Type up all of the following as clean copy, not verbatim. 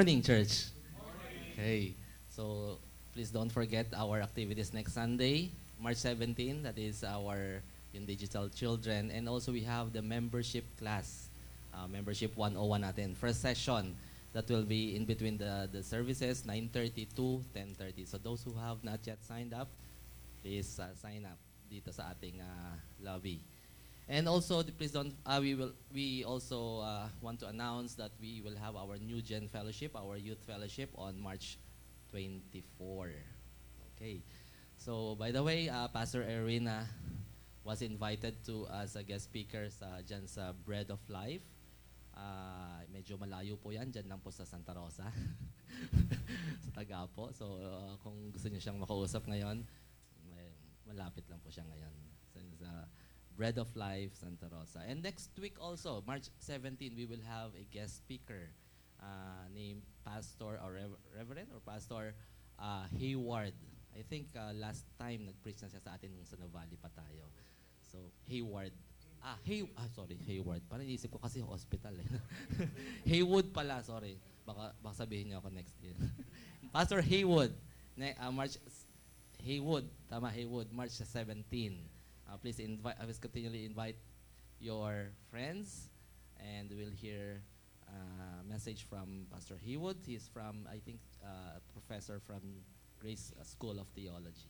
morning, church. Okay. So, please don't forget our activities next Sunday, March 17. That is our yung digital children. And also, we have the membership class, membership 101 natin. First session, that will be in between the services, 9:30 to 10:30. So, those who have not yet signed up, please sign up dito sa ating lobby. And also, please don't. We also want to announce that we will have our New Gen Fellowship, our Youth Fellowship, on March 24. Okay. So, by the way, Pastor Erwin was invited to as a guest speaker dyan sa Bread of Life. Medyo malayo po yan, dyan lang po sa Santa Rosa, sa Tagapo. So, kung gusto niyo siyang makausap ngayon, malapit lang po siya ngayon. Sa Bread of Life, Santa Rosa. And next week also, March 17, we will have a guest speaker named Pastor or Reverend or Pastor Hayward. I think last time nag-preach na siya sa atin nung sa Nuvali pa tayo. So, Hayward. Hayward. Parang inisip ko kasi hospital eh. Haywood pala, sorry. Baka sabihin niyo ako next year. Pastor Haywood. Haywood, March 17. Please continually invite your friends, and we'll hear a message from Pastor Haywood. He's from, I think, a professor from Grace School of Theology.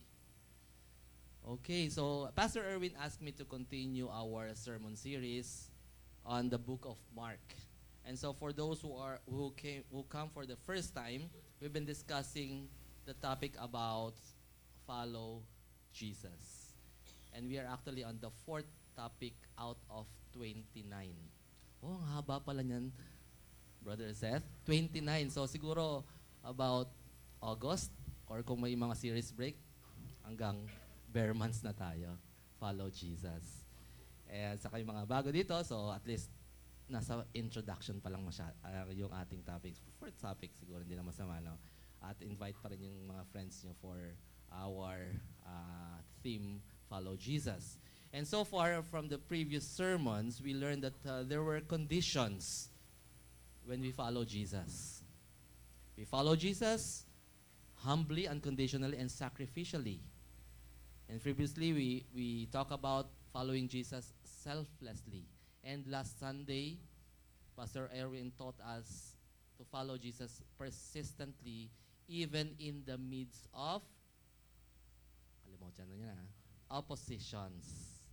Okay, so Pastor Erwin asked me to continue our sermon series on the book of Mark. And so for those who come for the first time, we've been discussing the topic about follow Jesus. And we are actually on the 4th topic out of 29. Oh, ang haba pala niyan, Brother Seth. 29. So siguro about August or kung may mga series break, hanggang bare months na tayo. Follow Jesus. And saka yung mga bago dito, so at least nasa introduction pa lang yung ating topics. 4th topic siguro, hindi na masama, no? At invite pa rin yung mga friends nyo for our theme, Follow Jesus. And so far from the previous sermons, we learned that there were conditions when we follow Jesus. We follow Jesus humbly, unconditionally, and sacrificially. And previously, we talked about following Jesus selflessly. And last Sunday, Pastor Erwin taught us to follow Jesus persistently, even in the midst of oppositions.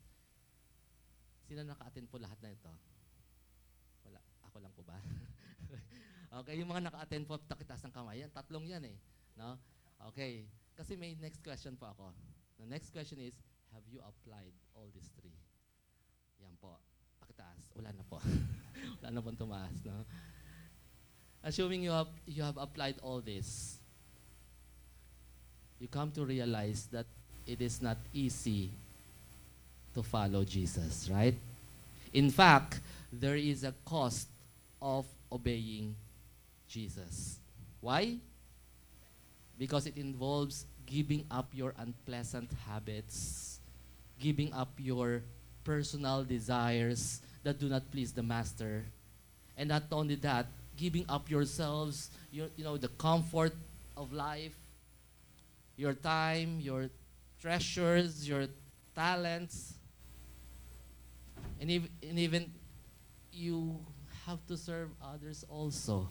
Sino naka-attend po lahat na ito? Wala. Ako lang po ba? Okay, yung mga naka-attend po, takitas ng kamay. Yan, tatlong yan eh. No? Okay. Kasi may next question po ako. The next question is, have you applied all these three? Yan po. Pakitaas. Wala na po. Wala na po tumaas. No? Assuming you have applied all this, you come to realize that it is not easy to follow Jesus, right? In fact, there is a cost of obeying Jesus. Why? Because it involves giving up your unpleasant habits, giving up your personal desires that do not please the Master, and not only that, giving up yourselves, the comfort of life, your time, your treasures, your talents, and even you have to serve others also.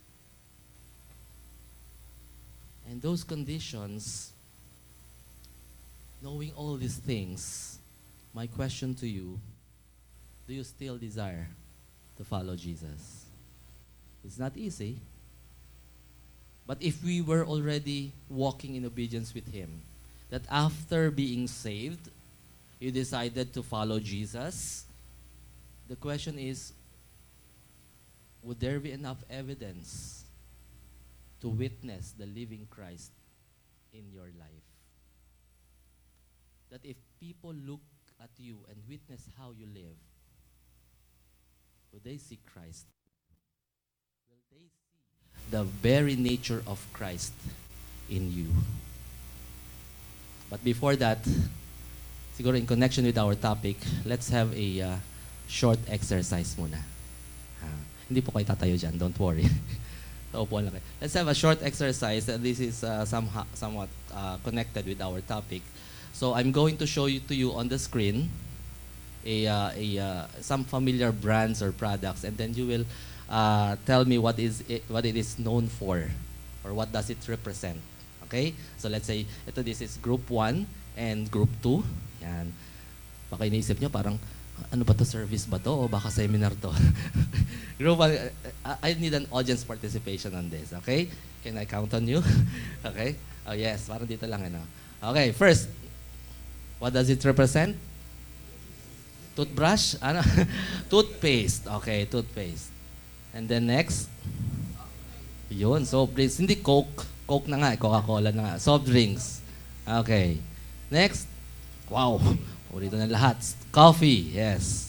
And those conditions, knowing all these things, my question to you, do you still desire to follow Jesus? It's not easy. But if we were already walking in obedience with Him, that after being saved, you decided to follow Jesus, the question is, would there be enough evidence to witness the living Christ in your life? That if people look at you and witness how you live, will they see Christ? Will they see the very nature of Christ in you? But before that, siguro in connection with our topic, let's have a short exercise muna. Hindi po kayo tatayo dyan, don't worry. Upuan lang kayo. Let's have a short exercise. This is somewhat connected with our topic. So I'm going to show you on the screen some familiar brands or products, and then you will tell me what it is known for, or what does it represent. Okay? So let's say this is group 1 and group 2. Yan. Baka iniisip nyo parang ano ba to, service ba to o baka seminar to? Group 1, I need an audience participation on this. Okay? Can I count on you? Okay? Oh yes, parang dito lang ano. Okay, first, what does it represent? Toothbrush? Ano? Toothpaste. Okay, toothpaste. And then next, yun, soft drinks. Hindi Coke. Coke na nga, Coca-Cola na nga. Soft drinks. Okay. Next, wow, ulitin na lahat. Coffee, yes.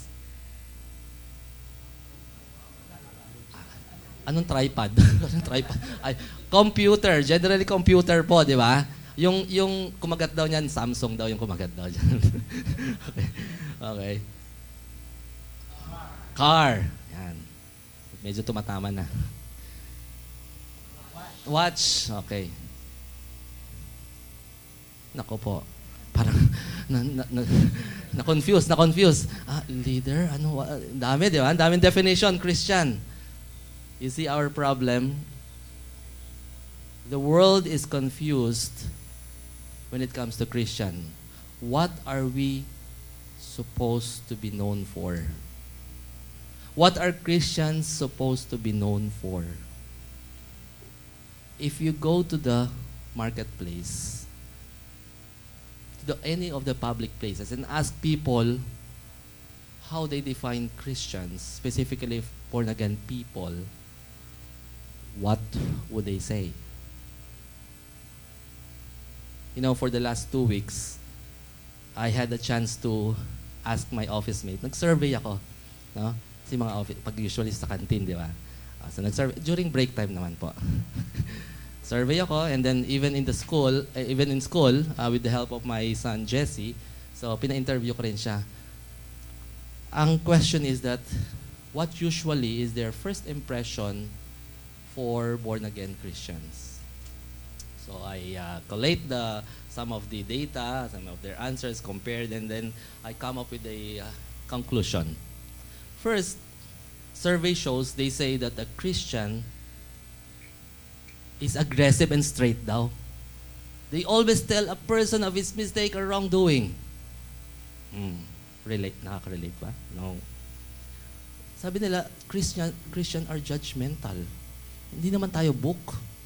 Anong tripod? Anong tripod? Ay, computer, generally computer po, di ba? Yung kumagat daw niyan, Samsung daw yung kumagat daw diyan. Okay. Okay. Car. Yan. Medyo tumatama na. Watch. Okay. Nako po. Parang na-confuse. Leader, ano? Dami, di ba? Daming definition, Christian. You see our problem? The world is confused when it comes to Christian. What are we supposed to be known for? What are Christians supposed to be known for? If you go to the marketplace, to any of the public places, and ask people how they define Christians, specifically born-again people, what would they say? You know, for the last 2 weeks, I had a chance to ask my office mate. Nag-survey ako, no? Kasi mga office, pag usually sa canteen, di ba? So nag-survey, during break time naman po. Survey ako, and then even in school, with the help of my son Jesse, so pina-interview ko rin siya. Ang question is that, what usually is their first impression for born-again Christians? So I collate some of the data, some of their answers, compared, and then I come up with a conclusion. First, survey shows, they say that a Christian is aggressive and straight daw. They always tell a person of his mistake or wrongdoing. Nakaka-relate ba? No. Sabi nila, Christian are judgmental. Hindi naman tayo book.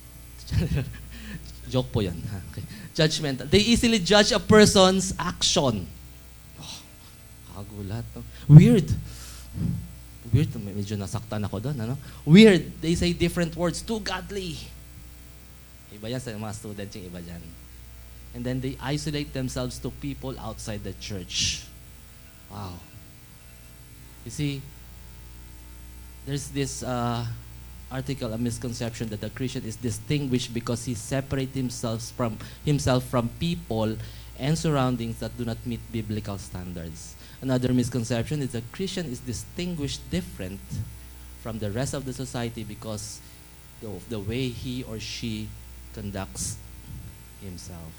Joke po yan. Okay. Judgmental. They easily judge a person's action. Kagulat. No? Weird. Medyo nasaktan ako doon. Ano? Weird. They say different words. Too godly. Iba yan sa mga students, yung iba dyan. And then they isolate themselves to people outside the church. Wow. You see, there's this article, a misconception that a Christian is distinguished because he separates himself from people and surroundings that do not meet biblical standards. Another misconception is that a Christian is distinguished different from the rest of the society because of the way he or she conducts himself.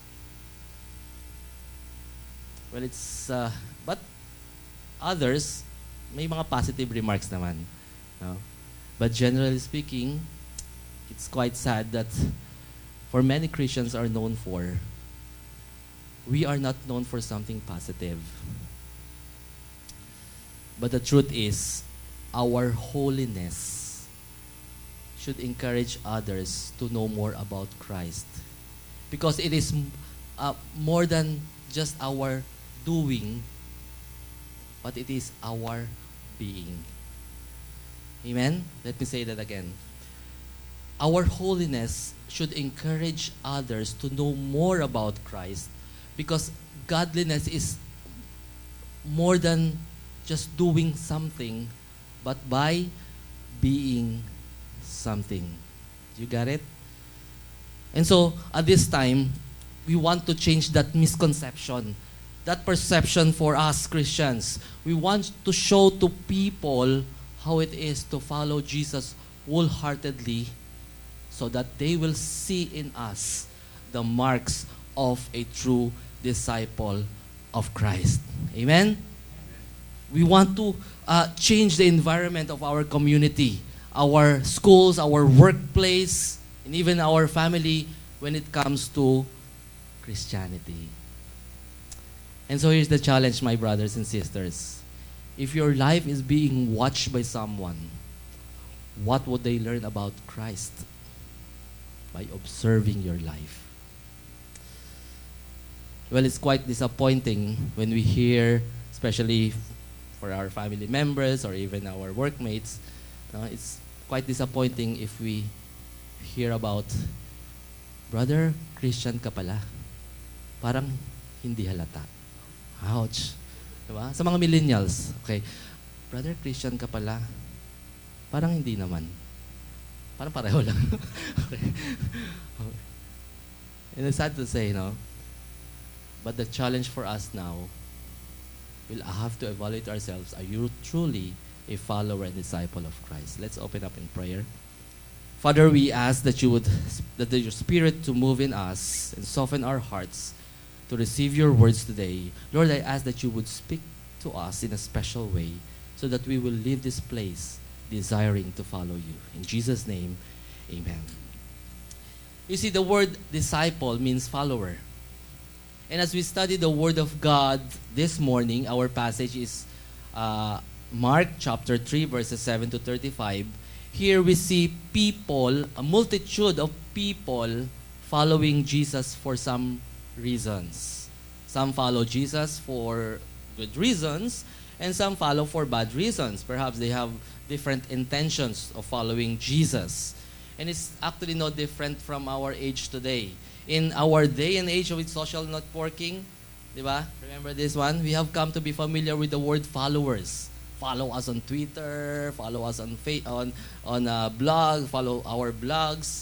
Well, but others, may mga positive remarks naman. No? But generally speaking, it's quite sad that for many Christians are known for, we are not known for something positive. But the truth is, our holiness should encourage others to know more about Christ. Because it is more than just our doing, but it is our being. Amen? Let me say that again. Our holiness should encourage others to know more about Christ, because godliness is more than just doing something, but by being something. You got it? And so, at this time, we want to change that misconception, that perception for us Christians. We want to show to people how it is to follow Jesus wholeheartedly so that they will see in us the marks of a true disciple of Christ. Amen? We want to change the environment of our community, our schools, our workplace, and even our family when it comes to Christianity. And so here's the challenge, my brothers and sisters. If your life is being watched by someone, what would they learn about Christ? By observing your life. Well, it's quite disappointing when we hear, especially for our family members or even our workmates, it's quite disappointing if we hear about, brother, Christian ka pala. Parang hindi halata. Ouch. Diba? Sa mga millennials, okay, brother, Christian ka pala. Parang hindi naman. Parang pareho lang. Okay. And it's sad to say, no? But the challenge for us now, we'll have to evaluate ourselves. Are you truly a follower and disciple of Christ? Let's open up in prayer. Father, we ask that your Spirit to move in us and soften our hearts to receive your words today. Lord, I ask that you would speak to us in a special way so that we will leave this place desiring to follow you. In Jesus' name, amen. You see, the word disciple means follower. And as we study the Word of God this morning, our passage is Mark chapter 3, verses 7 to 35. Here we see people, a multitude of people following Jesus for some reasons. Some follow Jesus for good reasons, and some follow for bad reasons. Perhaps they have different intentions of following Jesus. And it's actually no different from our age today. In our day and age with social networking, diba? Remember this one? We have come to be familiar with the word followers. Follow us on Twitter, follow us on blog, follow our blogs.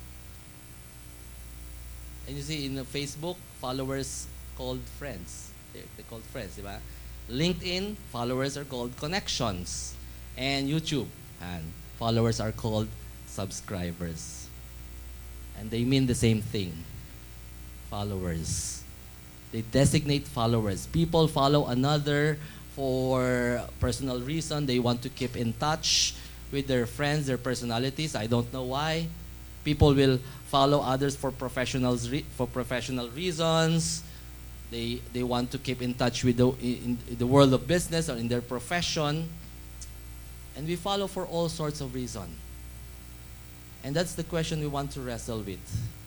And you see in Facebook, followers called friends. They're called friends, diba? LinkedIn, followers are called connections. And YouTube, and followers are called subscribers. And they mean the same thing. Followers. They designate followers. People follow another for personal reason. They want to keep in touch with their friends, their personalities. I don't know why. People will follow others for professional reasons. They want to keep in touch with in the world of business or in their profession. And we follow for all sorts of reasons. And that's the question we want to wrestle with.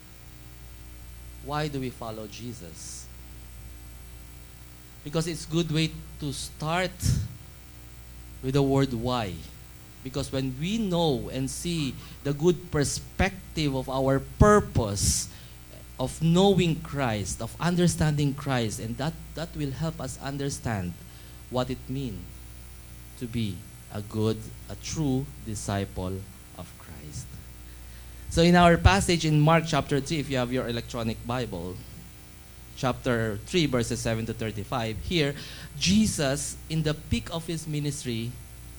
Why do we follow Jesus? Because it's a good way to start with the word why. Because when we know and see the good perspective of our purpose, of knowing Christ, of understanding Christ, and that will help us understand what it means to be a true disciple of Christ. So in our passage in Mark chapter 3, if you have your electronic Bible, chapter 3, verses 7 to 35, here, Jesus, in the peak of his ministry,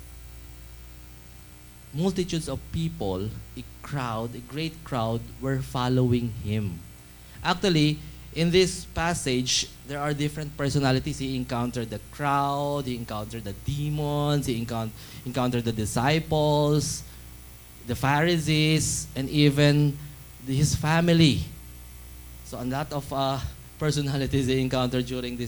multitudes of people, a great crowd, were following him. Actually, in this passage, there are different personalities. He encountered the crowd, he encountered the demons, he encountered the disciples, the Pharisees, and even his family. So a lot of personalities he encountered during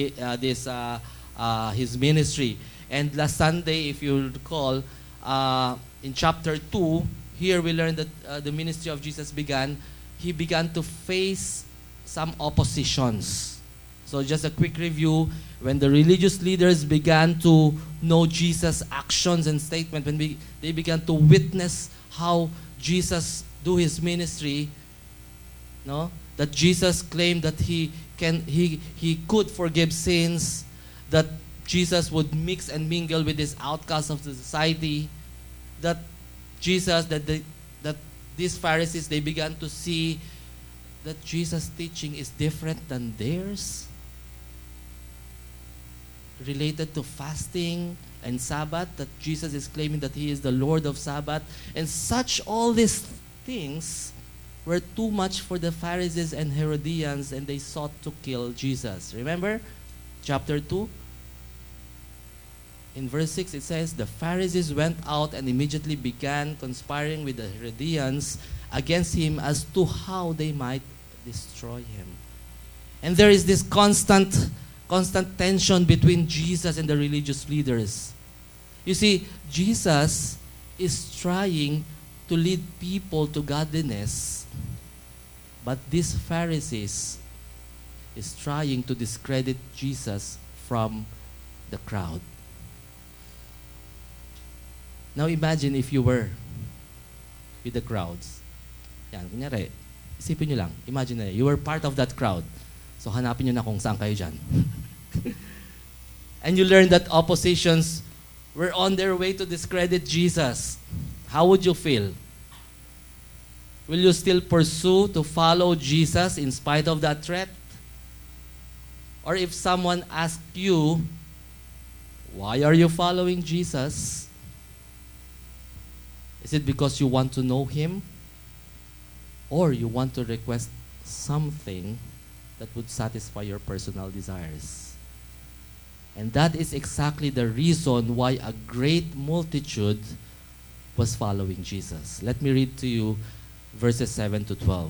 his ministry. And last Sunday, if you recall, in chapter 2, here we learn that the ministry of Jesus began. He began to face some oppositions. So just a quick review, when the religious leaders began to know Jesus' actions and statements, when they began to witness how Jesus do his ministry, no? That Jesus claimed that he could forgive sins, that Jesus would mix and mingle with these outcasts of the society, that these Pharisees, they began to see that Jesus' teaching is different than theirs, related to fasting and Sabbath, that Jesus is claiming that he is the Lord of Sabbath, and all these things were too much for the Pharisees and Herodians, and they sought to kill Jesus. Remember chapter 2? In verse 6, it says, the Pharisees went out and immediately began conspiring with the Herodians against him as to how they might destroy him. And there is this constant tension between Jesus and the religious leaders. You see, Jesus is trying to lead people to godliness, but these Pharisees is trying to discredit Jesus from the crowd. Now imagine if you were with the crowds. Yan, kunyari, isipin nyo lang, imagine na you were part of that crowd. So hanapin nyo na kung saan kayo dyan. And you learn that oppositions were on their way to discredit Jesus. How would you feel? Will you still pursue to follow Jesus in spite of that threat? Or if someone asked you, why are you following Jesus? Is it because you want to know Him? Or you want to request something that would satisfy your personal desires? And that is exactly the reason why a great multitude was following Jesus. Let me read to you verses 7 to 12.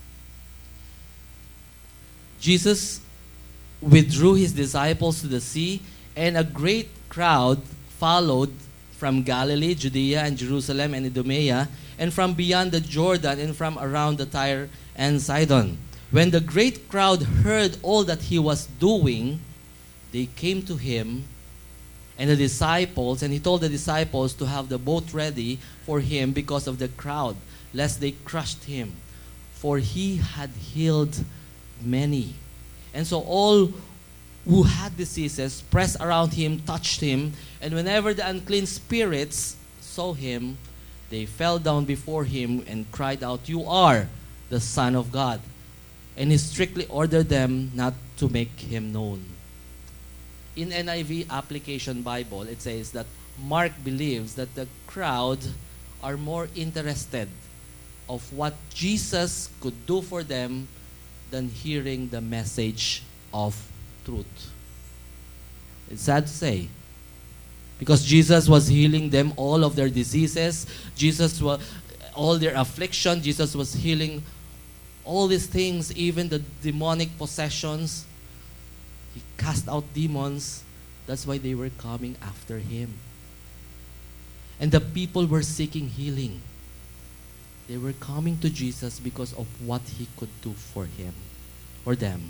Jesus withdrew his disciples to the sea, and a great crowd followed from Galilee, Judea, and Jerusalem, and Idumea, and from beyond the Jordan, and from around the Tyre and Sidon. When the great crowd heard all that he was doing, they came to him and he told the disciples to have the boat ready for him because of the crowd, lest they crushed him. For he had healed many. And so all who had diseases pressed around him, touched him, and whenever the unclean spirits saw him, they fell down before him and cried out, "You are the Son of God." And he strictly ordered them not to make him known. In NIV Application Bible, it says that Mark believes that the crowd are more interested of what Jesus could do for them than hearing the message of truth. It's sad to say, because Jesus was healing them all of their diseases, Jesus was all their affliction, Jesus was healing all these things, even the demonic possessions. He cast out demons. That's why they were coming after him. And the people were seeking healing. They were coming to Jesus because of what he could do for them.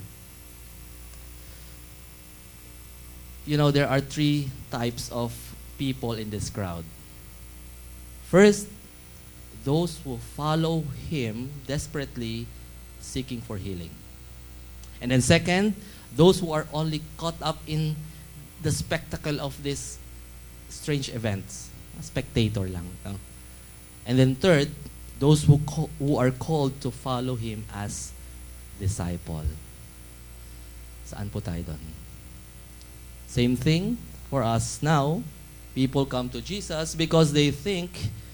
You know, there are three types of people in this crowd. First, those who follow him desperately seeking for healing. And then second, those who are only caught up in the spectacle of these strange events. Spectator lang. No? And then third, those who are called to follow him as disciple. Saan po tayo doon? Same thing for us now. People come to Jesus because they think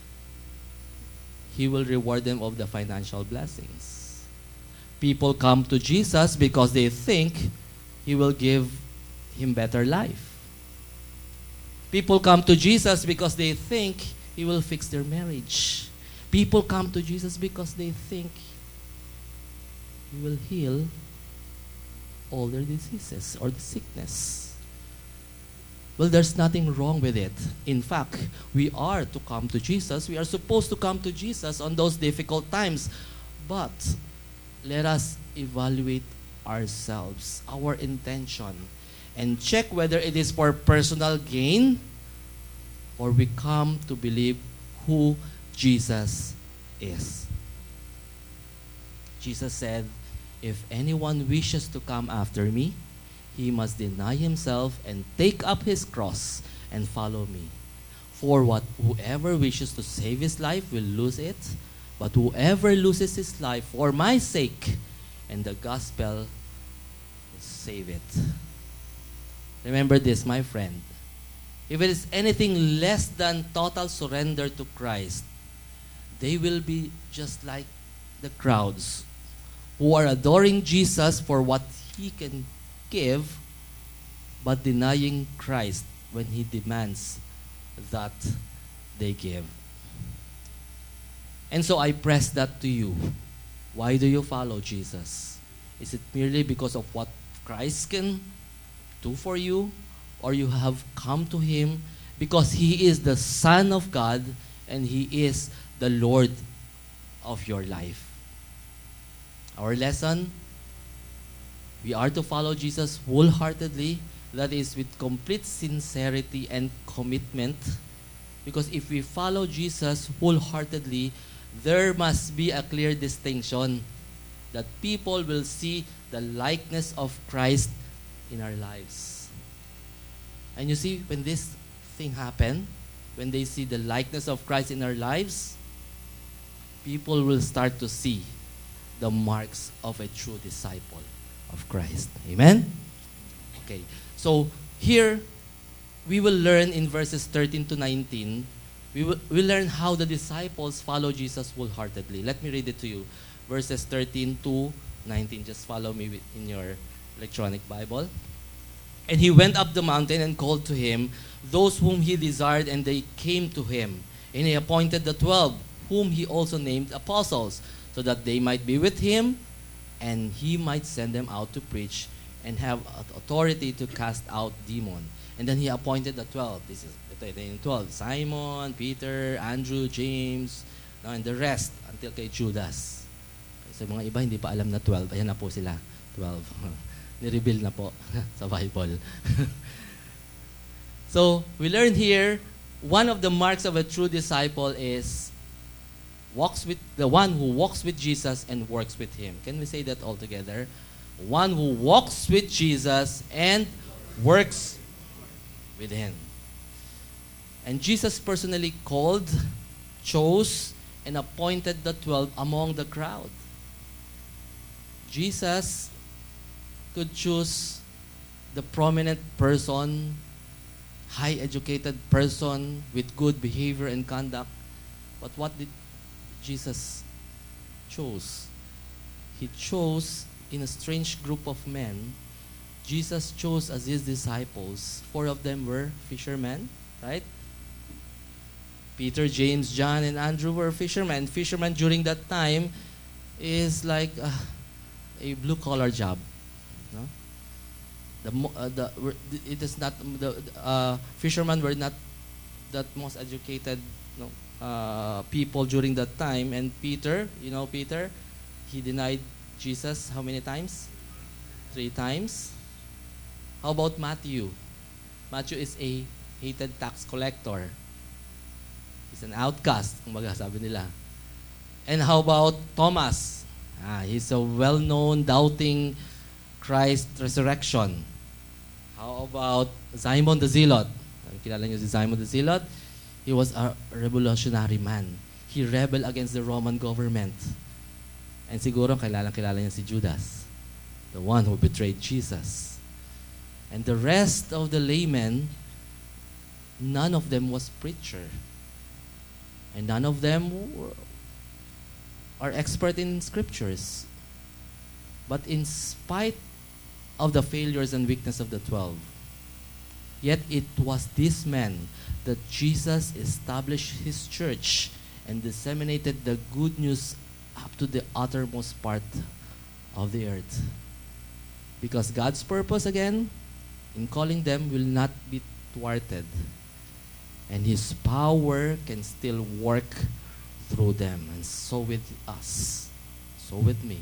he will reward them of the financial blessings. People come to Jesus because they think he will give him better life. People come to Jesus because they think he will fix their marriage. People come to Jesus because they think he will heal all their diseases or the sickness. Well, there's nothing wrong with it. In fact, we are to come to Jesus. We are supposed to come to Jesus on those difficult times. But let us evaluate ourselves, our intention, and check whether it is for personal gain or we come to believe who Jesus is. Jesus said, "If anyone wishes to come after me, he must deny himself and take up his cross and follow me. For whoever wishes to save his life will lose it, but whoever loses his life for my sake and the gospel will save it." Remember this, my friend. If it is anything less than total surrender to Christ, they will be just like the crowds who are adoring Jesus for what He can give, but denying Christ when He demands that they give. And so I press that to you. Why do you follow Jesus? Is it merely because of what Christ can do for you? Or you have come to Him because He is the Son of God and He is the Lord of your life? Our lesson, we are to follow Jesus wholeheartedly, that is with complete sincerity and commitment. Because if we follow Jesus wholeheartedly, there must be a clear distinction that people will see the likeness of Christ in our lives. And you see, when this thing happens, when they see the likeness of Christ in our lives, people will start to see the marks of a true disciple of Christ. Amen? Okay. So here, we will learn in verses 13 to 19, we'll learn how the disciples follow Jesus wholeheartedly. Let me read it to you. Verses 13 to 19. Just follow me in your electronic Bible. And He went up the mountain and called to Him those whom He desired, and they came to Him. And He appointed the 12, whom He also named apostles, so that they might be with Him, and He might send them out to preach and have authority to cast out demons. And then He appointed the 12. This is the 12. Simon, Peter, Andrew, James, and the rest until kay Judas. Sa mga iba, hindi pa alam na 12. Ayan na po sila. 12. Ni-reveal na po sa Bible. So, we learn here, one of the marks of a true disciple is the one who walks with Jesus and works with Him. Can we say that all together? One who walks with Jesus and works with Him. And Jesus personally called, chose, and appointed the 12 among the crowd. Jesus could choose the prominent person, high-educated person with good behavior and conduct. But what did Jesus choose? He chose in a strange group of men. Jesus chose as His disciples. 4 of them were fishermen, right? Peter, James, John, and Andrew were fishermen. Fishermen during that time is like a blue-collar job. No? Fishermen were not that most educated people during that time. And Peter, Peter, he denied Jesus how many times? 3 times. How about Matthew? Matthew is a hated tax collector. He's an outcast, kumbaga sabi nila. And how about Thomas? He's a well-known doubting Christ resurrection. How about Simon the Zealot? Kilala niyo si Simon the Zealot? He was a revolutionary man. He rebelled against the Roman government. And siguro kilala niya si Judas, the one who betrayed Jesus. And the rest of the laymen, none of them was preacher. And none of them are expert in scriptures. But in spite of the failures and weakness of the 12, yet it was this man that Jesus established His church and disseminated the good news up to the uttermost part of the earth. Because God's purpose, again, in calling them will not be thwarted. And His power can still work through them. And so with us. So with me.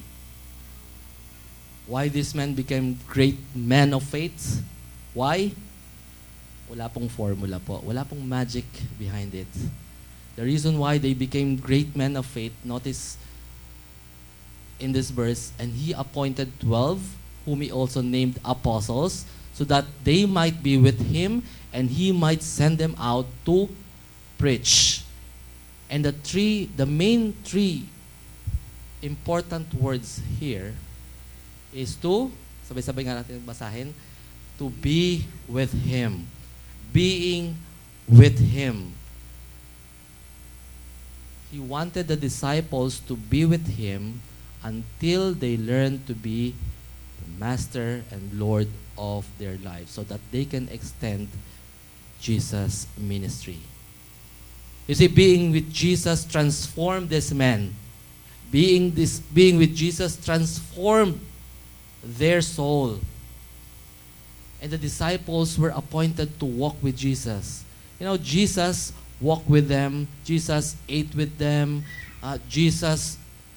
Why this man became great men of faith? Why? Wala pong formula po. Wala pong magic behind it. The reason why they became great men of faith, notice in this verse, and He appointed 12, whom He also named apostles, so that they might be with Him and He might send them out to preach. And the main 3 important words here is to, sabay-sabay nga natin basahin, to be with Him. Being with Him. He wanted the disciples to be with him until they learn to be the master and Lord of their lives so that they can extend Jesus' ministry. You see, being with Jesus transformed this man. Being with Jesus transformed their soul. And the disciples were appointed to walk with Jesus. You know, Jesus walked with them. Jesus ate with them. Jesus,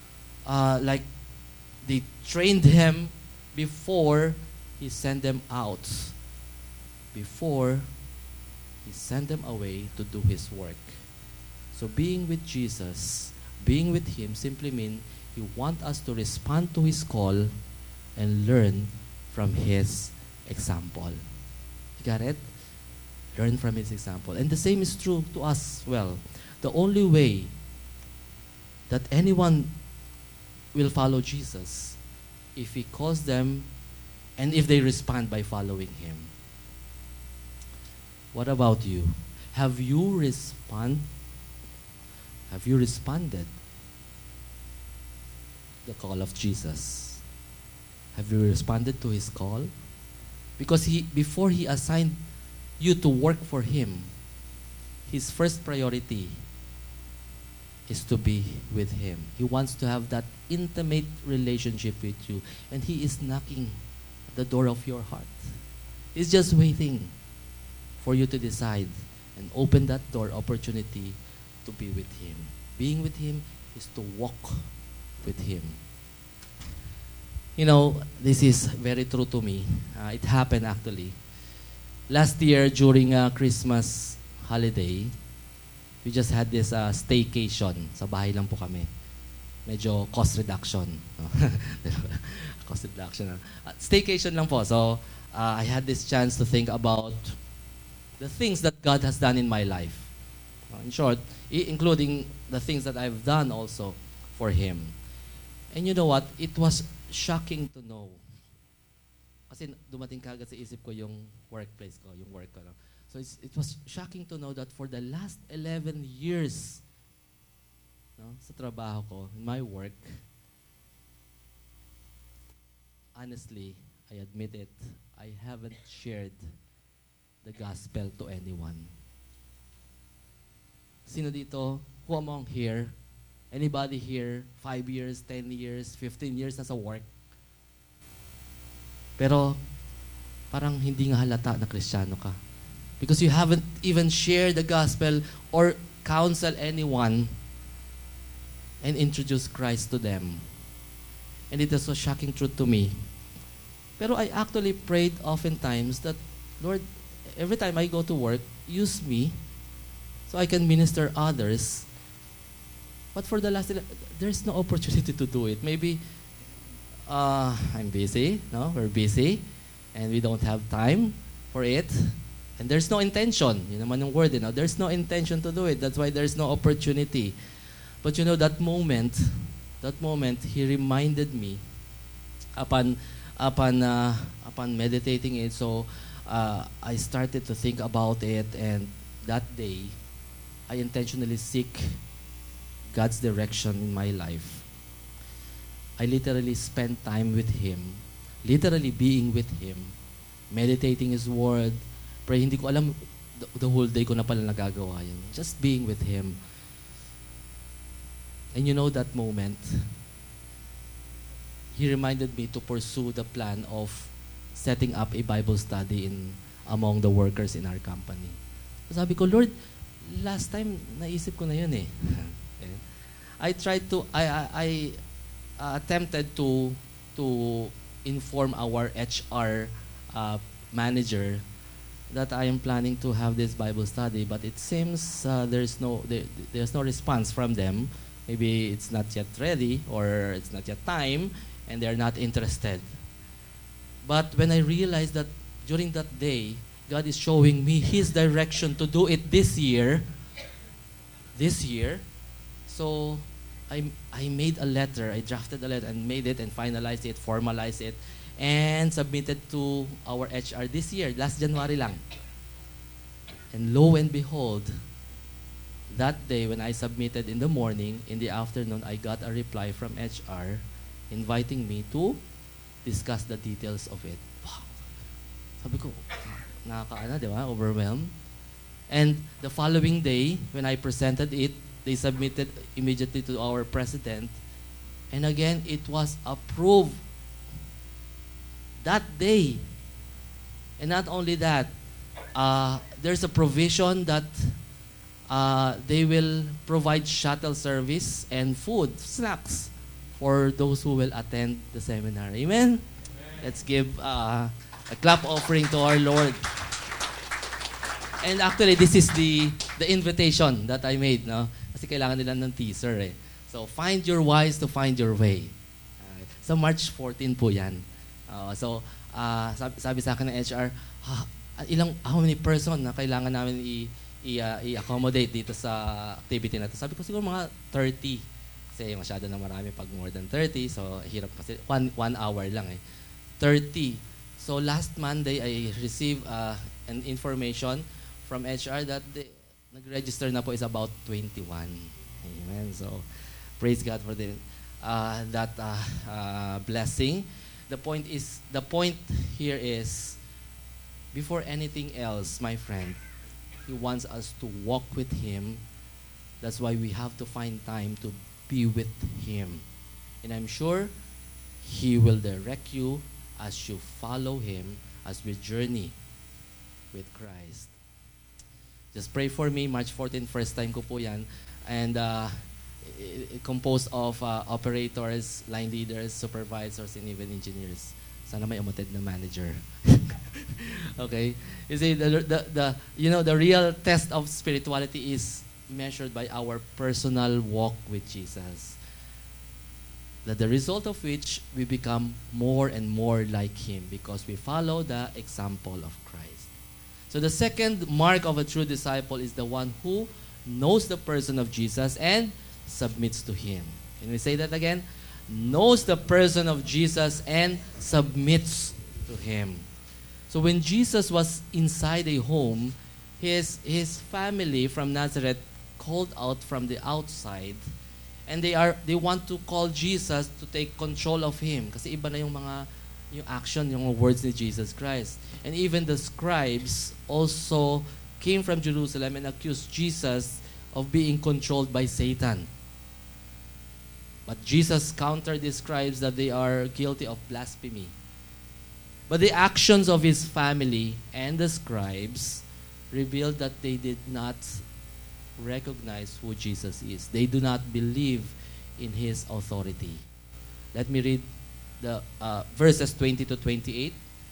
they trained him before he sent them out. Before he sent them away to do his work. So being with Jesus, being with him simply means he wants us to respond to his call and learn from his example. You got it? Learn from his example. And the same is true to us as well. The only way that anyone will follow Jesus if he calls them and if they respond by following him. What about you? Have you responded to the call of Jesus? Have you responded to his call? Because before he assigned you to work for him, his first priority is to be with him. He wants to have that intimate relationship with you. And he is knocking at the door of your heart. He's just waiting for you to decide and open that door opportunity to be with him. Being with him is to walk with him. You know, this is very true to me. It happened actually. Last year during Christmas holiday, we just had this staycation. Sa bahay lang po kami. Medyo cost reduction. Cost reduction. Staycation lang po. So, I had this chance to think about the things that God has done in my life. In short, including the things that I've done also for him. And you know what? It was shocking to know. Kasi dumating kagad sa isip ko yung workplace ko, yung work ko. No? So it was shocking to know that for the last 11 years, no, sa trabaho ko, in my work, honestly, I admit it, I haven't shared the gospel to anyone. Sino dito? Who among here? Anybody here? 5 years, 10 years, 15 years na sa work? Pero parang hindi nga halata na Kristiyano ka. Because you haven't even shared the gospel or counsel anyone and introduce Christ to them. And it is so shocking truth to me. Pero I actually prayed oftentimes that, Lord, every time I go to work, use me so I can minister others. But for the last, there's no opportunity to do it. Maybe I'm busy, no? We're busy, and we don't have time for it. And there's no intention. Yun naman yung word, you know? There's no intention to do it. That's why there's no opportunity. But you know, that moment, he reminded me upon meditating it. So I started to think about it, and that day, I intentionally seek God's direction in my life. I literally spent time with him, literally being with him, meditating his word, pray. Hindi ko alam, the whole day ko na pala nagagawa yun. Just being with him. And you know that moment, he reminded me to pursue the plan of setting up a Bible study among the workers in our company. So sabi ko, Lord, last time naisip ko na yun eh. I attempted to inform our HR manager that I am planning to have this Bible study, but it seems there's no response from them. Maybe it's not yet ready, or it's not yet time, and they're not interested. But when I realized that during that day, God is showing me his direction to do it this year, so I made a letter, I drafted a letter and made it and finalized it, formalized it, and submitted to our HR this year, last January lang. And lo and behold, that day when I submitted in the morning, in the afternoon, I got a reply from HR inviting me to discuss the details of it. Wow. Sabi ko, nakakaana, di ba? Overwhelmed. And the following day, when I presented it, they submitted immediately to our president. And again, it was approved that day. And not only that, there's a provision that they will provide shuttle service and food, snacks, for those who will attend the seminar. Amen? Let's give a clap offering to our Lord. And actually, this is the invitation that I made, no? Kasi kailangan nila ng teaser eh. So, find your whys to find your way. So, March 14 po yan. Sabi sa akin ng HR, how many person na kailangan namin i-accommodate dito sa activity na to? Sabi ko, siguro mga 30. Kasi masyado na marami pag more than 30. So, hirap kasi. One hour lang eh. 30. So, last Monday, I received an information from HR that nag-register na po is about 21. Amen. So, praise God for that blessing. The point here is, before anything else, my friend, He wants us to walk with Him. That's why we have to find time to be with Him. And I'm sure He will direct you as you follow Him, as we journey with Christ. Just pray for me. March 14, first time ko po yan. And composed of operators, line leaders, supervisors, and even engineers. Sana may umuted na manager. Okay? You see, the real test of spirituality is measured by our personal walk with Jesus. That the result of which we become more and more like Him because we follow the example of Christ. So the second mark of a true disciple is the one who knows the person of Jesus and submits to Him. Can we say that again? Knows the person of Jesus and submits to Him. So when Jesus was inside a home, his family from Nazareth called out from the outside, and they want to call Jesus to take control of Him. Kasi iba na yung action, yung words ni Jesus Christ. And even the scribes also came from Jerusalem and accused Jesus of being controlled by Satan. But Jesus countered the scribes that they are guilty of blasphemy. But the actions of His family and the scribes revealed that they did not recognize who Jesus is. They do not believe in His authority. Let me read the verses 20 to 28.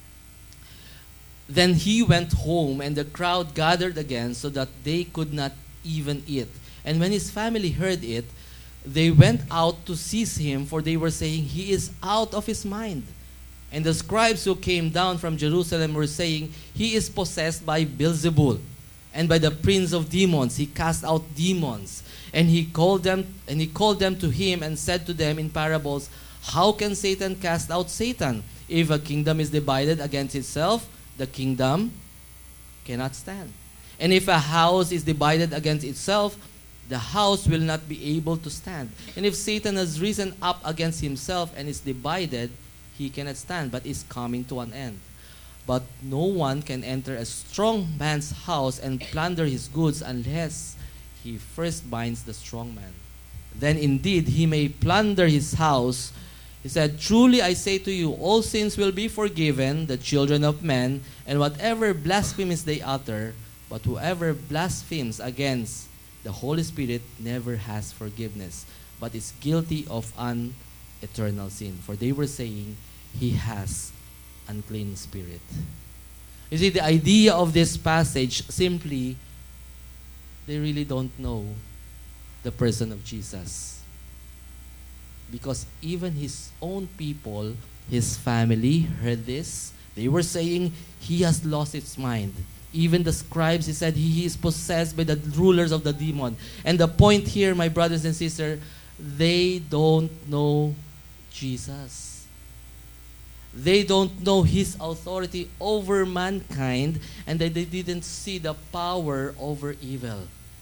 Then He went home, and the crowd gathered again so that they could not even eat. And when His family heard it, they went out to seize Him, for they were saying, He is out of His mind. And the scribes who came down from Jerusalem were saying, He is possessed by Beelzebul, and by the prince of demons He cast out demons. And He called them to Him and said to them in parables, How can Satan cast out Satan? If a kingdom is divided against itself, the kingdom cannot stand. And if a house is divided against itself, the house will not be able to stand. And if Satan has risen up against himself and is divided, he cannot stand, but is coming to an end. But no one can enter a strong man's house and plunder his goods unless he first binds the strong man. Then indeed he may plunder his house. He said, Truly I say to you, all sins will be forgiven the children of men, and whatever blasphemies they utter, but whoever blasphemes against the Holy Spirit never has forgiveness, but is guilty of an eternal sin. For they were saying, He has unclean spirit. You see, the idea of this passage, simply, they really don't know the person of Jesus. Because even His own people, His family, heard this. They were saying, He has lost His mind. Even the scribes, he said, he is possessed by the rulers of the demon. And the point here, my brothers and sisters, they don't know Jesus. They don't know His authority over mankind, and they didn't see the power over evil.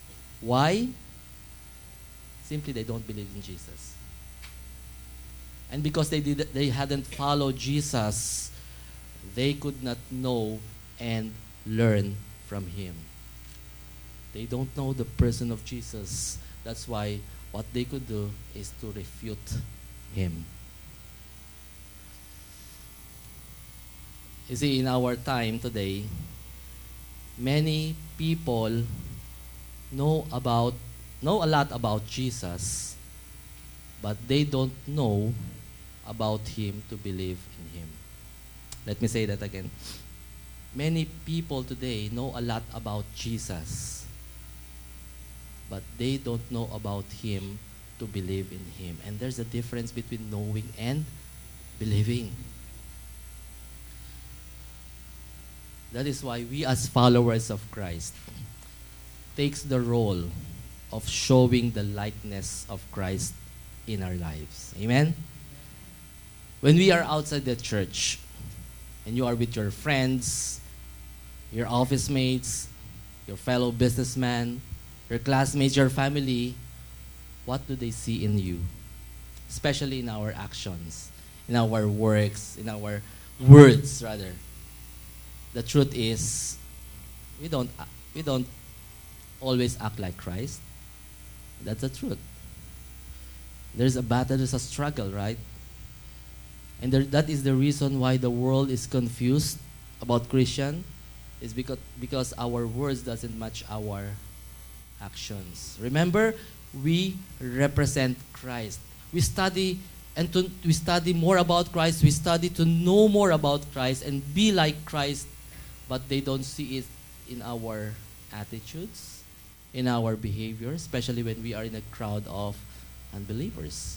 Why? Simply they don't believe in Jesus. And because they hadn't followed Jesus, they could not know and learn from him. They don't know the person of Jesus. That's why what they could do is to refute him. You see, in our time today, many people know a lot about Jesus, but they don't know about him to believe in him. Let me say that again. Many people today know a lot about Jesus, but they don't know about him to believe in him. And there's a difference between knowing and believing. That is why we as followers of Christ takes the role of showing the likeness of Christ in our lives. Amen? When we are outside the church and you are with your friends, your office mates, your fellow businessmen, your classmates, your family, what do they see in you? Especially in our actions, in our works, in our words rather. The truth is, we don't always act like Christ. That's the truth. There's a battle, there's a struggle, right? And that is the reason why the world is confused about Christian, is because our words doesn't match our actions. Remember, we represent Christ. We study we study more about Christ. We study to know more about Christ and be like Christ, but they don't see it in our attitudes, in our behavior, especially when we are in a crowd of unbelievers.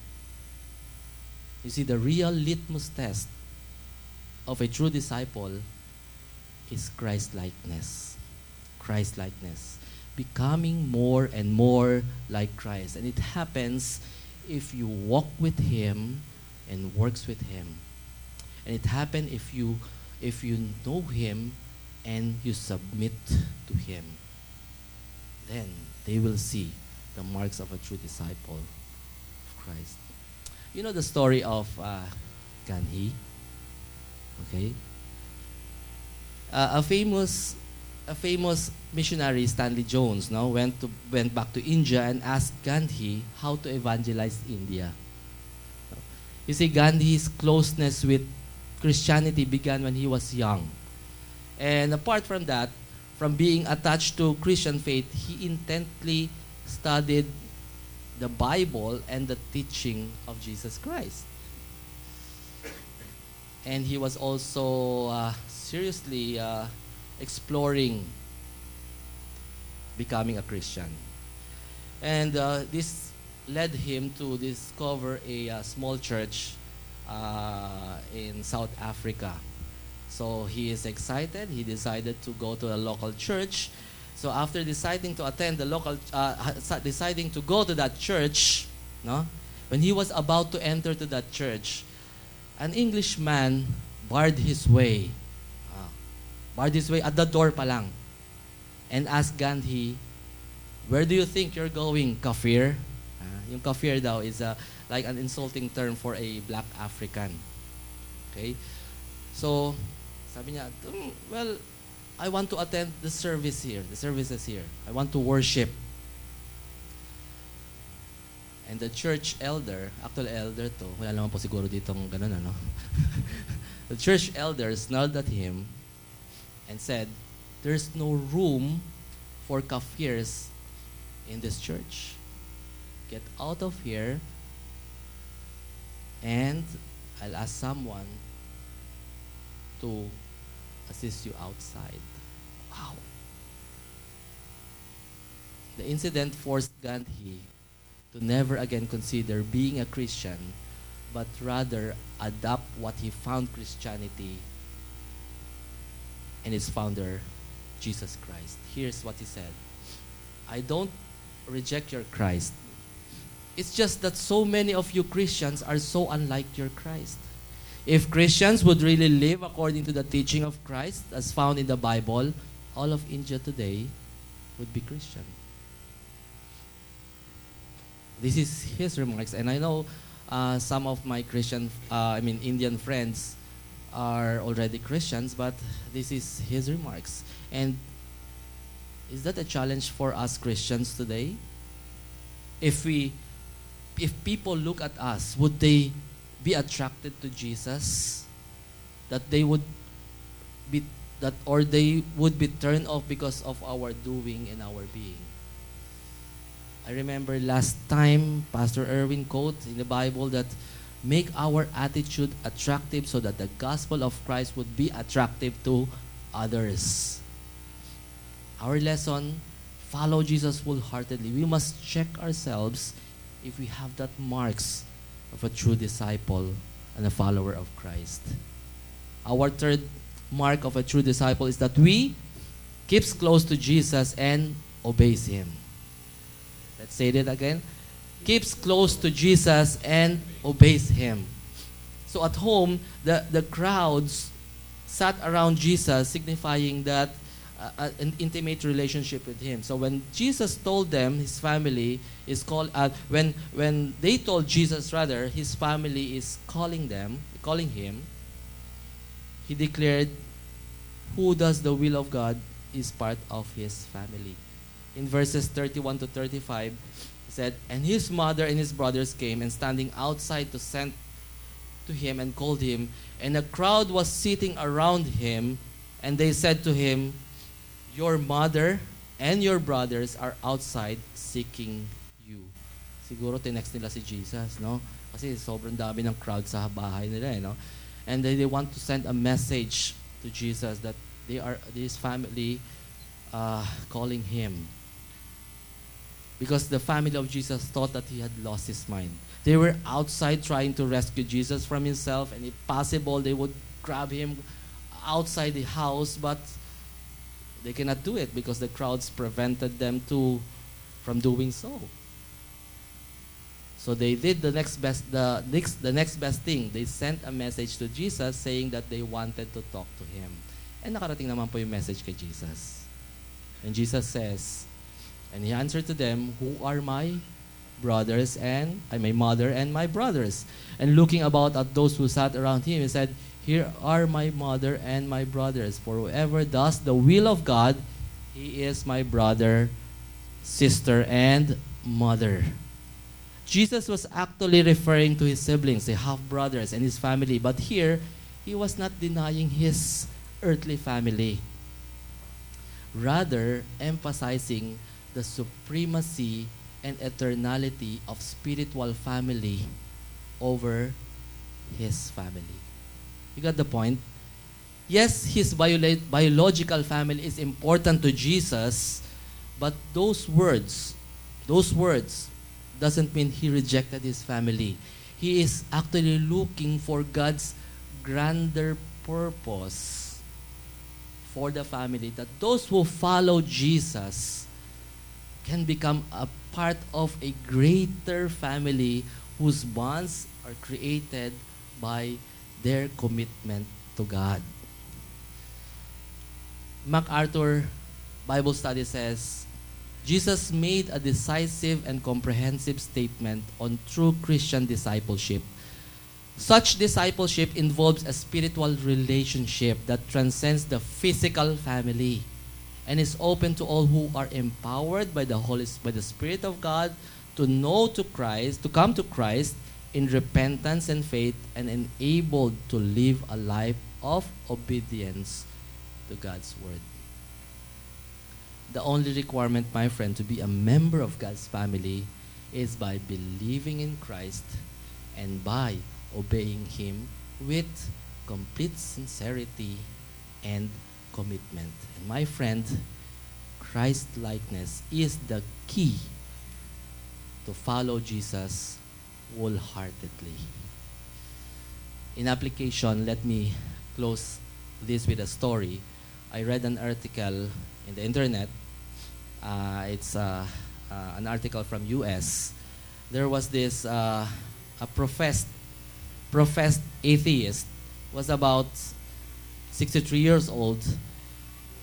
You see, the real litmus test of a true disciple is Christ-likeness. Christ-likeness. Becoming more and more like Christ. And it happens if you walk with him and works with him. And it happens if you know him and you submit to him. Then they will see the marks of a true disciple of Christ. You know the story of Gandhi? Okay? A famous missionary, Stanley Jones, went back to India and asked Gandhi how to evangelize India. You see, Gandhi's closeness with Christianity began when he was young. And apart from that, from being attached to Christian faith, he intently studied the Bible and the teaching of Jesus Christ. And he was also seriously exploring becoming a Christian. And this led him to discover a small church in South Africa. So he is excited. He decided to go to a local church. So after deciding to attend the local, deciding to go to that church, when he was about to enter to that church, an Englishman barred his way at the door pa lang, and asked Gandhi, "Where do you think you're going, kafir?" Yung kafir daw is like an insulting term for a black African. Okay? So, sabi niya, well, I want to attend the services here. I want to worship. And the church elder, actual elder to, wala naman po siguro ditong ganun, ano? The church elder snarled at him and said, "There's no room for kafirs in this church. Get out of here and I'll ask someone to assist you outside." Wow. The incident forced Gandhi to never again consider being a Christian, but rather adopt what he found Christianity and its founder, Jesus Christ. Here's what he said: "I don't reject your Christ. It's just that so many of you Christians are so unlike your Christ. If Christians would really live according to the teaching of Christ as found in the Bible, all of India today would be Christian." This is his remarks, and I know some of my Indian friends are already Christians, but this is his remarks. And is that a challenge for us Christians today? If people look at us, would they be attracted to Jesus? That they would be or they would be turned off because of our doing and our being. I remember last time Pastor Erwin quotes in the Bible that make our attitude attractive so that the gospel of Christ would be attractive to others. Our lesson, follow Jesus wholeheartedly. We must check ourselves if we have that marks of a true disciple and a follower of Christ. Our third mark of a true disciple is that we keeps close to Jesus and obeys Him. Let's say that again. Keeps close to Jesus and obeys Him. So at home, the crowds sat around Jesus, signifying that an intimate relationship with Him. So when Jesus told them, his family is called. When they told Jesus, rather, his family is calling Him. He declared, who does the will of God is part of His family. In verses 31 to 35, he said, and his mother and his brothers came, and standing outside to send to him and called him, and a crowd was sitting around him, and they said to him, your mother and your brothers are outside seeking you. Siguro tinext nila si Jesus, no? Kasi sobrang dami ng crowd sa bahay nila, no? And they want to send a message to Jesus that his family calling him. Because the family of Jesus thought that he had lost his mind. They were outside trying to rescue Jesus from himself, and if possible, they would grab him outside the house, but they cannot do it because the crowds prevented them from doing so. So they did the next best thing. They sent a message to Jesus saying that they wanted to talk to him. And nakarating naman po yung message kay Jesus. And Jesus says, and he answered to them, who are my brothers and my mother and my brothers? And looking about at those who sat around him, he said, here are my mother and my brothers. For whoever does the will of God, he is my brother, sister, and mother. Jesus was actually referring to his siblings, the half-brothers, and his family. But here, he was not denying his earthly family, rather emphasizing the supremacy and eternality of spiritual family over his family. You got the point? Yes, his biological family is important to Jesus, but those words doesn't mean he rejected his family. He is actually looking for God's grander purpose for the family, that those who follow Jesus can become a part of a greater family whose bonds are created by their commitment to God. MacArthur Bible Study says, Jesus made a decisive and comprehensive statement on true Christian discipleship. Such discipleship involves a spiritual relationship that transcends the physical family and is open to all who are empowered by the Spirit of God to come to Christ in repentance and faith, and enabled to live a life of obedience to God's word. The only requirement, my friend, to be a member of God's family is by believing in Christ and by obeying Him with complete sincerity and commitment. And my friend, Christ-likeness is the key to follow Jesus wholeheartedly. In application, let me close this with a story. I read an article in the internet. It's an article from U.S. There was this a professed atheist, was about 63 years old,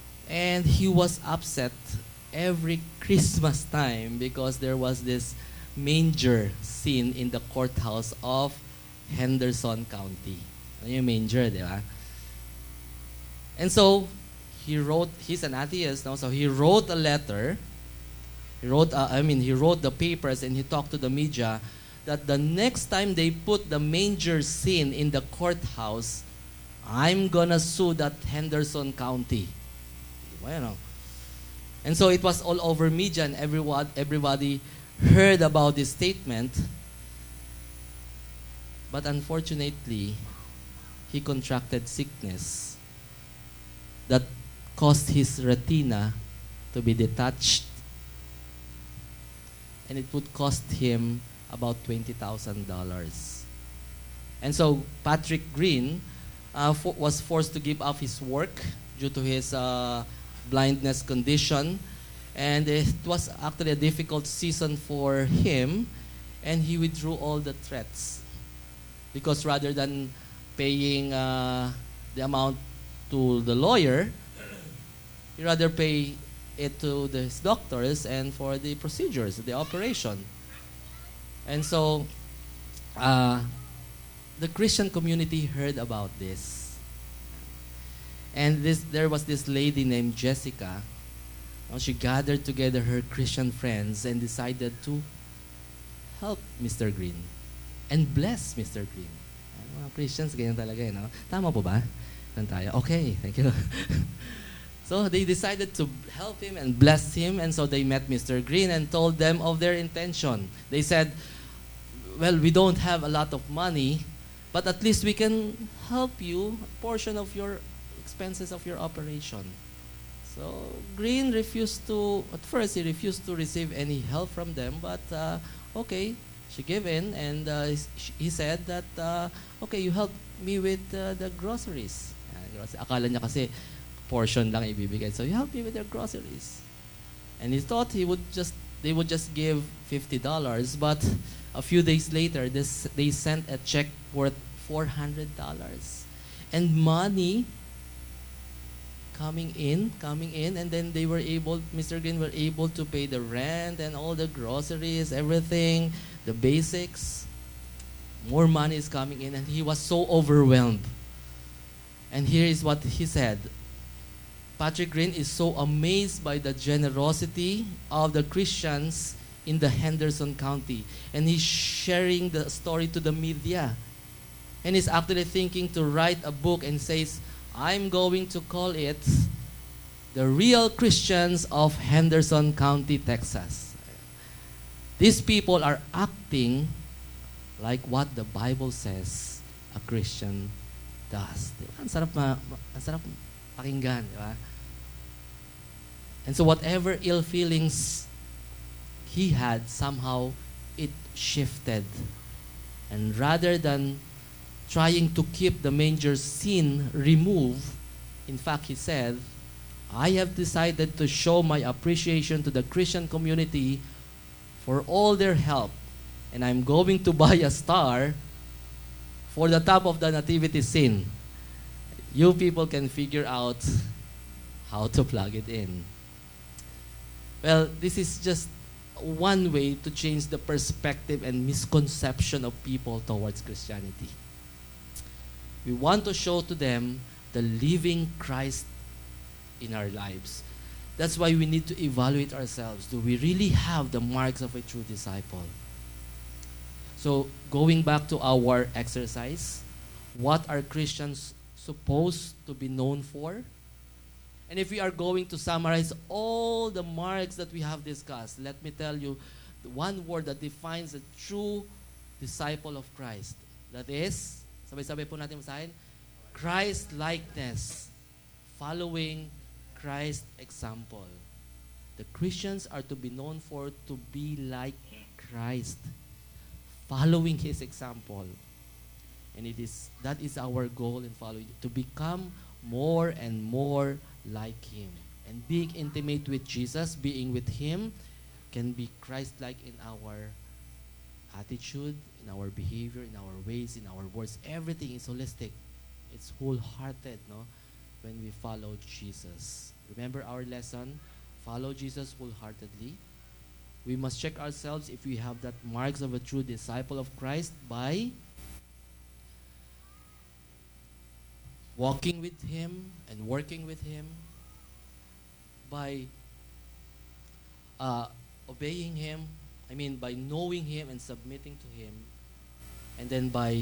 and he was upset every Christmas time because there was this manger scene in the courthouse of Henderson County. Ano yung manger, di ba? And so, he's an atheist now, so he wrote a letter. He wrote the papers and he talked to the media that the next time they put the manger scene in the courthouse, I'm gonna sue that Henderson County. Well, and so it was all over media and everybody heard about this statement. But unfortunately, he contracted sickness that caused his retina to be detached, and it would cost him about $20,000. And so Patrick Green was forced to give up his work due to his blindness condition, and it was actually a difficult season for him, and he withdrew all the threats because rather than paying the amount to the lawyer, he rather pay it to his doctors and for the procedures, the operation. And so the Christian community heard about this. And there was this lady named Jessica. She gathered together her Christian friends and decided to help Mr. Green and bless Mr. Green. Mga Christians, ganyan talaga, no? Tama po ba? Tayo. Okay, thank you. So they decided to help him and bless him, and so they met Mr. Green and told them of their intention. They said, well, we don't have a lot of money, but at least we can help you a portion of your expenses of your operation. So Green refused to, at first he refused to receive any help from them, but okay, she gave in, and he said that, okay, you help me with the groceries. Akala niya kasi portion lang ibibigay. So you help me with their groceries. And he thought they would just give $50, but a few days later, they sent a check worth $400. And money coming in, and then Mr. Green were able to pay the rent and all the groceries, everything, the basics. More money is coming in, and he was so overwhelmed. And here is what he said. Patrick Green is so amazed by the generosity of the Christians in the Henderson County. And he's sharing the story to the media. And he's actually thinking to write a book and says, I'm going to call it The Real Christians of Henderson County, Texas. These people are acting like what the Bible says a Christian does. Diba? Ang sarap pakinggan, diba? And so whatever ill feelings he had, somehow it shifted. And rather than trying to keep the manger scene removed, in fact, he said, I have decided to show my appreciation to the Christian community for all their help. And I'm going to buy a star for the top of the nativity scene. You people can figure out how to plug it in. Well, this is just one way to change the perspective and misconception of people towards Christianity. We want to show to them the living Christ in our lives. That's why we need to evaluate ourselves. Do we really have the marks of a true disciple? So, going back to our exercise, what are Christians supposed to be known for? And if we are going to summarize all the marks that we have discussed, let me tell you the one word that defines a true disciple of Christ. That is, sabay-sabay po natin masahin, Christ-likeness, following Christ's example. The Christians are to be known for to be like Christ, following His example. And that is our goal in following, to become more and more like Him. And being intimate with Jesus, being with Him, can be Christ-like in our attitude, in our behavior, in our ways, in our words. Everything is holistic. It's wholehearted, no? When we follow Jesus. Remember our lesson? Follow Jesus wholeheartedly. We must check ourselves if we have that marks of a true disciple of Christ by walking with Him and working with Him, by obeying Him, by knowing Him and submitting to Him, and then by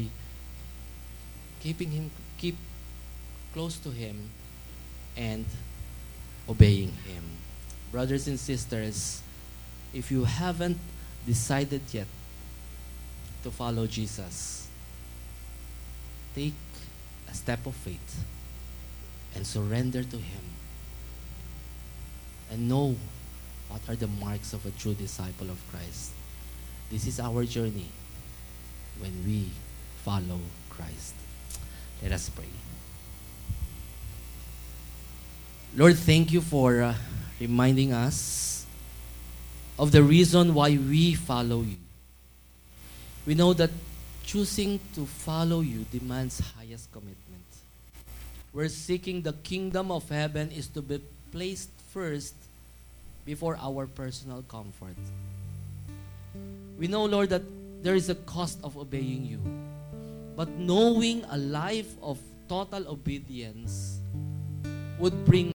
keep close to Him and obeying Him. Brothers and sisters, if you haven't decided yet to follow Jesus, take a step of faith and surrender to Him, and know what are the marks of a true disciple of Christ. This is our journey when we follow Christ. Let us pray. Lord, thank you for reminding us of the reason why we follow you. We know that choosing to follow you demands highest commitment. We're seeking the kingdom of heaven is to be placed first before our personal comfort. We know, Lord, that there is a cost of obeying you. But knowing a life of total obedience would bring